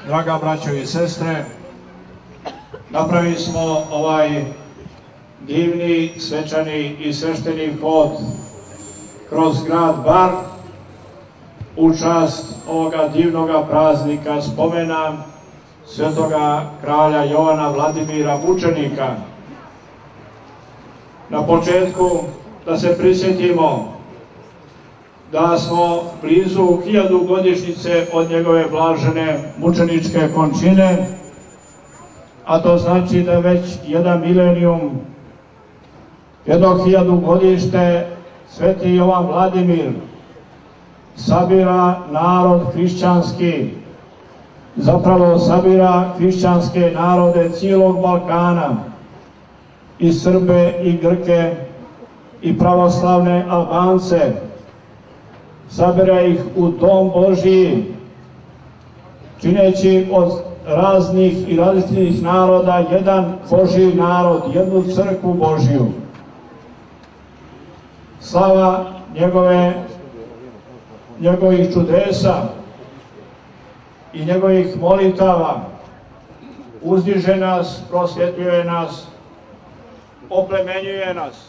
Draga braćo i sestre, napravili smo ovaj divni, svečani i svešteni hod kroz grad Bar u čast ovoga divnoga praznika spomena svetoga kralja Jovana Vladimira Mučenika. Na početku da se prisjetimo da smo blizu 1000 godišnjice od njegove blažene mučeničke končine, a to znači da već jedan milenijum, jedno 1000 godište, sveti Jovan Vladimir sabira narod hrišćanski, zapravo sabira hrišćanske narode cijelog Balkana, i Srbe, i Grke, i pravoslavne Albance, sabira ih u dom Božiji, čineći od raznih i različitih naroda jedan Božji narod, jednu crkvu Božiju. Slava njegovih čudesa i njegovih molitava uzdiže nas, prosvjetljuje nas, oplemenjuje nas.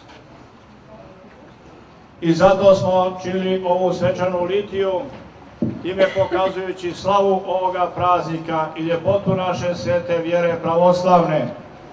I zato smo činili ovu svečanu litiju, time pokazujući slavu ovoga praznika i ljepotu naše svete vjere pravoslavne.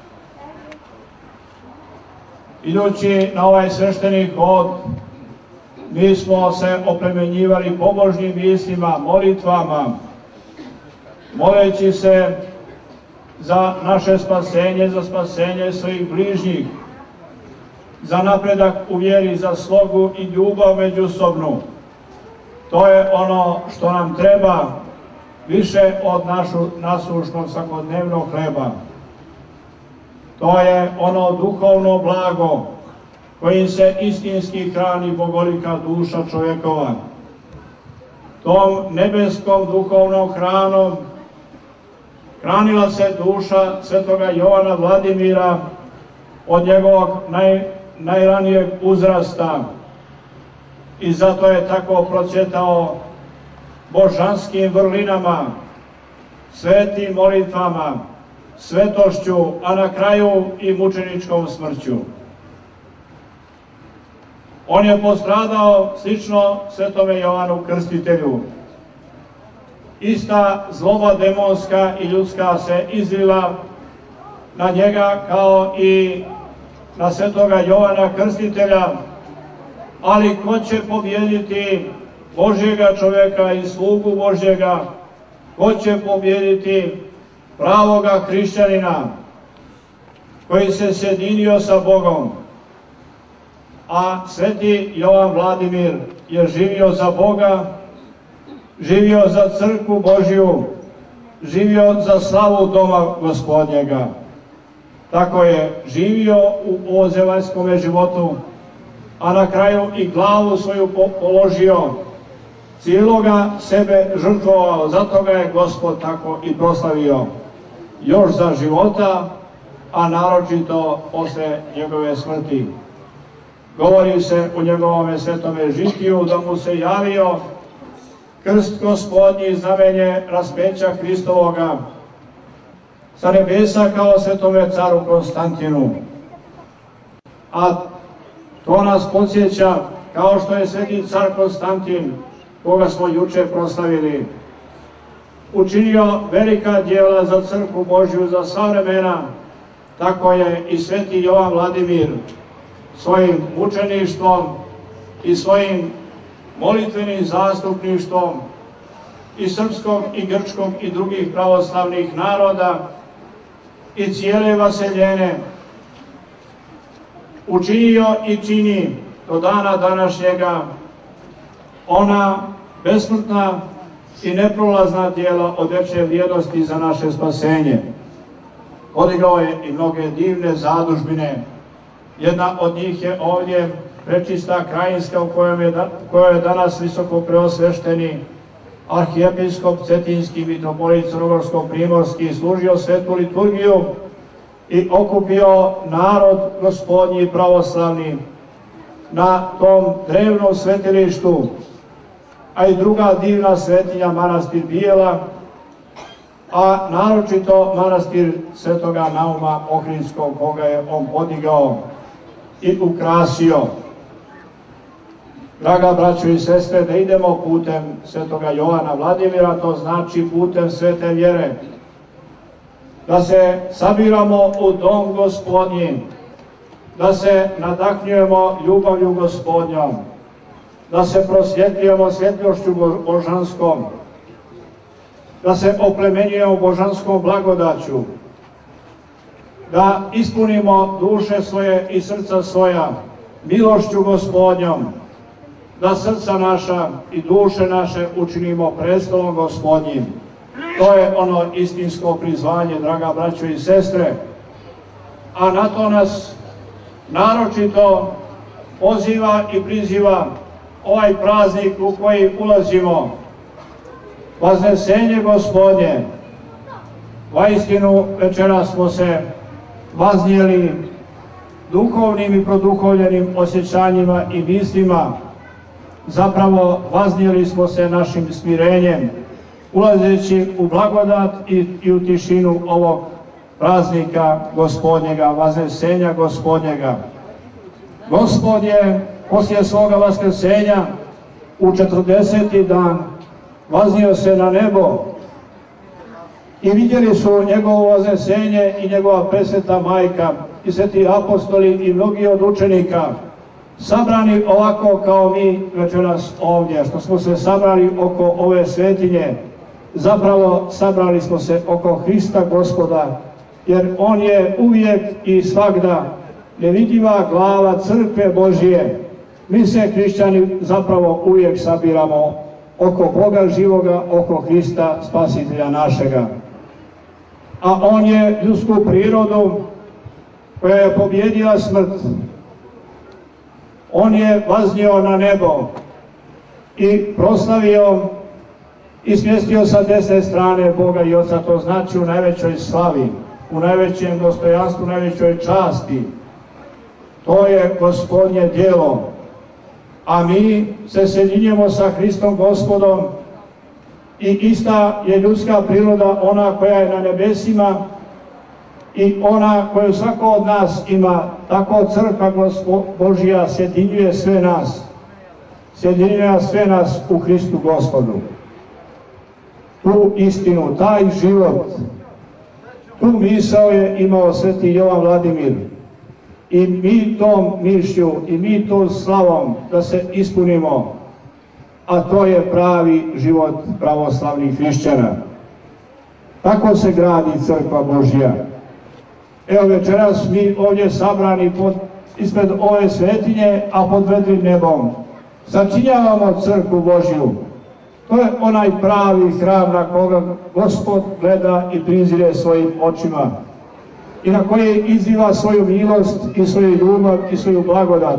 Idući na ovaj svešteni hod, mi smo se oplemenjivali pobožnim mislima, molitvama, moleći se za naše spasenje, za spasenje svojih bližnjih, za napredak u vjeri, za slogu i ljubav međusobnu. To je ono što nam treba više od nasušnog svakodnevnog hleba. To je ono duhovno blago kojim se istinski hrani bogolika duša čovjekova. Tom nebeskom duhovnom hranom hranila se duša svetoga Jovana Vladimira od njegovog najranijeg uzrasta i zato je tako procvjetao božanskim vrlinama, svetim molitvama, svetošću, a na kraju i mučeničkom smrću. On je postradao slično svetome Jovanu Krstitelju. Ista zloba demonska i ljudska se izlila na njega kao i na svetoga Jovana Krstitelja, ali ko će pobjediti Božjega čovjeka i slugu Božjega, ko će pobjediti pravoga hrišćanina koji se sjedinio sa Bogom? A sveti Jovan Vladimir je živio za Boga, živio za crkvu Božju, živio za slavu doma Gospodnjega. Tako je živio u ovozemaljskom životu, a na kraju i glavu svoju položio, cijeloga sebe žrtvovao, zato ga je Gospod tako i proslavio još za života, a naročito posle njegove smrti. Govori se u njegovome svetome žitiju da mu se javio krst Gospodnji, znamenje raspeća Hristovoga sa nebesa kao svetome caru Konstantinu. A to nas podsjeća, kao što je sveti car Konstantin, koga smo juče proslavili, učinio velika djela za crkvu Božju za sva vremena, tako je i sveti Jovan Vladimir svojim mučeništvom i svojim molitvenim zastupništvom i srpskog i grčkog i drugih pravoslavnih naroda i cijele vaseljene učinio i čini do dana današnjega ona besmrtna i neprolazna djela od veće vrijednosti za naše spasenje. Odigrao je i mnoge divne zadužbine. Jedna od njih je ovdje Prečista Krajinska, u kojoj je danas visoko preosvešteni arhijepiskop Cetinski mitropolit Crnogorsko-primorski služio svetu liturgiju i okupio narod Gospodnji pravoslavni na tom drevnom svetilištu, a i druga divna svetinja manastir Bijela, a naročito manastir Svetoga Nauma Ohridskog, koga je on podigao i ukrasio. Draga braćo i sestre, da idemo putem Svetoga Jovana Vladimira, to znači putem svete vjere, da se sabiramo u dom Gospodnji, da se nadahnjujemo ljubavlju Gospodnjom, da se prosvjetljujemo svjetljošću božanskom, da se oplemenjujemo božanskom blagodaću, da ispunimo duše svoje i srca svoja milošću Gospodnjom, da srca naša i duše naše učinimo prestolom Gospodnjim. To je ono istinsko prizvanje, draga braćo i sestre, a na to nas naročito poziva i priziva ovaj praznik u koji ulazimo, Vaznesenje Gospodnje. Vaistinu večeras smo se vaznijeli duhovnim i produhovljenim osjećanjima i mislima, zapravo vaznijeli smo se našim smirenjem, ulazeći u blagodat i u tišinu ovog praznika Gospodnjega, Vaznesenja Gospodnjega. Gospod je poslije svoga vaskrsenja u 40. dan vaznio se na nebo i vidjeli su njegovo vaznesenje i njegova presveta majka i sveti apostoli i mnogi od učenika, sabrani ovako kao mi večeras ovdje, što smo se sabrali oko ove svetinje. Zapravo sabrali smo se oko Hrista Gospoda, jer on je uvijek i svagda nevidljiva glava crkve Božije. Mi se hrišćani zapravo uvijek sabiramo oko Boga živoga, oko Hrista Spasitelja našega. A on je ljudsku prirodu koja je pobjedila smrt, on je vaznio na nebo i proslavio i smjestio sa desne strane Boga i Oca, to znači u najvećoj slavi, u najvećem dostojanstvu, u najvećoj časti. To je Gospodnje djelo, a mi se sjedinjemo sa Hristom Gospodom i ista je ljudska priroda, ona koja je na nebesima i ona koju svako od nas ima. Tako crkva Božja sjedinjuje sve nas, sjedinjuje sve nas u Hristu Gospodu. Tu istinu, taj život, tu misao je imao sveti Jovan Vladimir. I mi tom mišlju i mi tom slavom da se ispunimo, a to je pravi život pravoslavnih hrišćana. Tako se gradi crkva Božja. Evo večeras mi ovdje sabrani ispred ove svetinje, a pod vedrim nebom sačinjavamo crkvu Božju. To je onaj pravi hram na koga Gospod gleda i prizire svojim očima i na koji izliva svoju milost i svoju ljubav i svoju blagodat.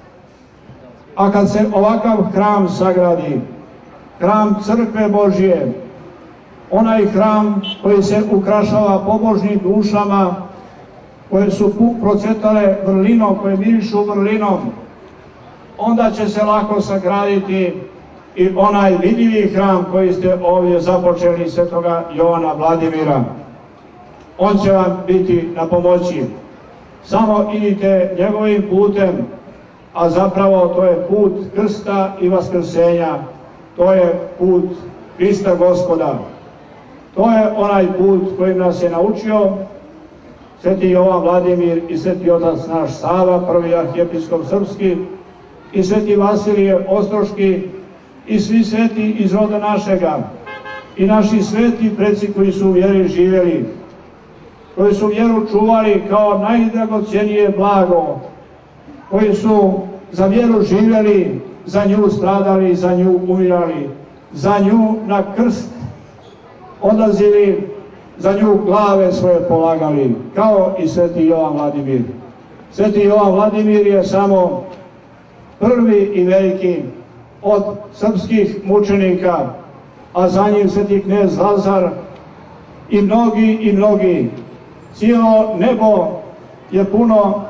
A kad se ovakav hram sagradi, hram crkve Božje, onaj hram koji se ukrašava pobožnim dušama, koje su procvjetale vrlinom, koje mirišu vrlinom, onda će se lako sagraditi i onaj vidljivi hram koji ste ovdje započeli svetoga Jovana Vladimira. On će vam biti na pomoći. Samo idite njegovim putem, a zapravo to je put krsta i vaskrsenja. To je put Hrista Gospoda. To je onaj put kojim nas je naučio sveti Jovan Vladimir i sveti otac naš Sava, prvi arhijepiskop srpski, i sveti Vasilije Ostroški i svi sveti iz roda našega i naši sveti preci koji su u vjeri živjeli, koji su vjeru čuvali kao najdragocjenije blago, koji su za vjeru živjeli, za nju stradali, za nju umirali, za nju na krst odlazili, za nju glave svoje polagali, kao i sveti Jovan Vladimir. Sveti Jovan Vladimir je samo prvi i veliki od srpskih mučenika, a za njim sveti knez Lazar i mnogi. Cijelo nebo je puno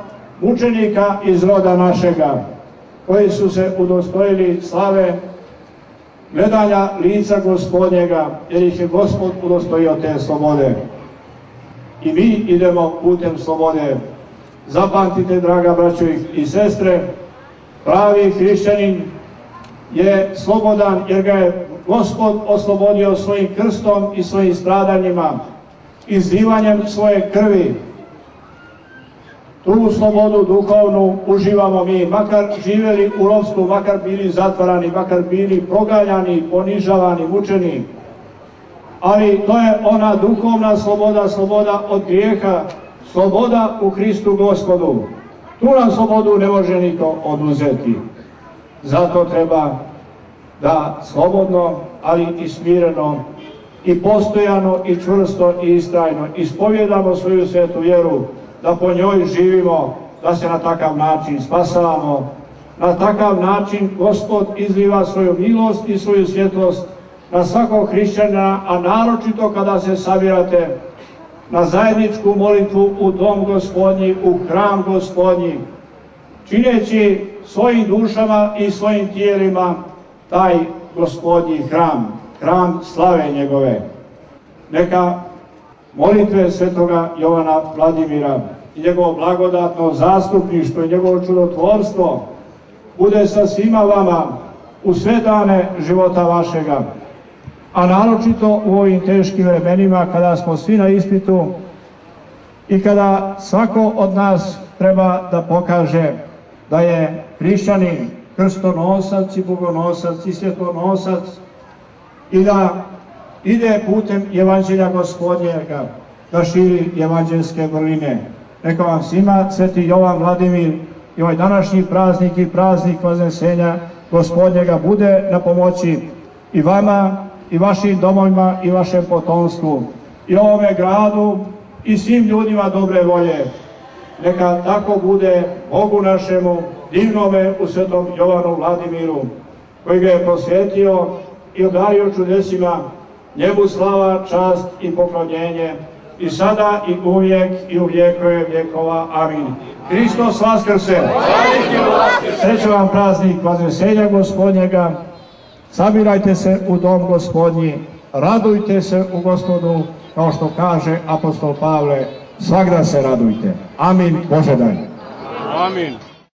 mučenika iz roda našega, koji su se udostojili slave gledanja lica Gospodnjega, jer ih je Gospod udostojio te slobode. I mi idemo putem slobode. Zapamtite, draga braćo i sestre, pravi hrišćanin je slobodan jer ga je Gospod oslobodio svojim krstom i svojim stradanjima, izlivanjem svoje krvi. Tu slobodu duhovnu uživamo mi, makar živjeli u ropstvu, makar bili zatvarani, makar bili proganjani, ponižavani, mučeni. Ali to je ona duhovna sloboda, sloboda od grijeha, sloboda u Hristu Gospodu. Tu nam slobodu ne može niko oduzeti. Zato treba da slobodno, ali i smireno, i postojano, i čvrsto, i istrajno ispovjedamo svoju svetu vjeru, da po njoj živimo, da se na takav način spasavamo. Na takav način Gospod izliva svoju milost i svoju svjetlost na svakog hrišćana, a naročito kada se sabirate na zajedničku molitvu u dom Gospodnji, u hram Gospodnji, čineći svojim dušama i svojim tijelima taj Gospodnji hram, hram slave njegove. Neka molitve svetoga Jovana Vladimira i njegovo blagodatno zastupništvo i njegovo čudotvorstvo bude sa svima vama u sve dane života vašega, a naročito u ovim teškim vremenima kada smo svi na ispitu i kada svako od nas treba da pokaže da je hrišćanin, krstonosac i bogonosac i svjetonosac i da ide putem Evanđelja Gospodnjega, da širi evanđelske vrline. Neka vam svima sveti Jovan Vladimir i ovaj današnji praznik i praznik Vaznesenja Gospodnjega bude na pomoći i vama, i vašim domovima, i vašem potomstvu, i ovome gradu, i svim ljudima dobre volje. Neka tako bude Bogu našemu, divnome u svetom Jovanu Vladimiru, koji ga je prosvjetio i obdario čudesima. Njemu slava, čast i poklonjenje, i sada i uvijek i u vjekove vjekova. Amin. Hristos vaskrse! Srećan vam praznik Vaznesenja Gospodnjega. Sabirajte se u dom Gospodnji, radujte se u Gospodu, kao što kaže apostol Pavle, svagda se radujte. Amin. Bože daj. Amin.